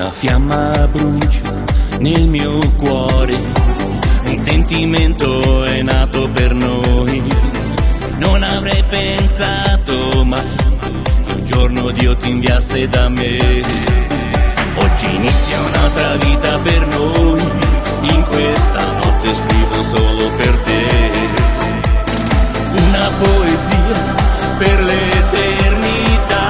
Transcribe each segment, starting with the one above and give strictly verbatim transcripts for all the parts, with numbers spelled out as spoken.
Una fiamma brucia nel mio cuore, un sentimento è nato per noi. Non avrei pensato mai che un giorno Dio ti inviasse da me. Oggi inizia un'altra vita per noi, in questa notte scrivo solo per te. Una poesia per l'eternità.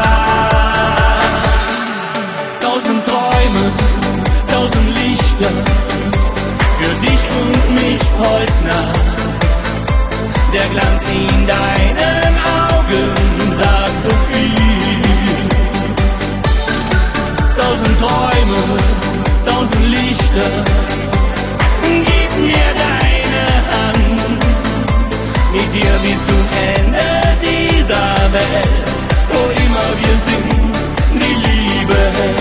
Tausend Träume, tausend Lichter, für dich und mich heut Nacht. Der Glanz in deinen Augen sagt so viel. Tausend Träume, tausend Lichter, gib mir deine Hand. Mit dir bis zum Ende dieser Welt, wo immer wir sind, die Liebe hält.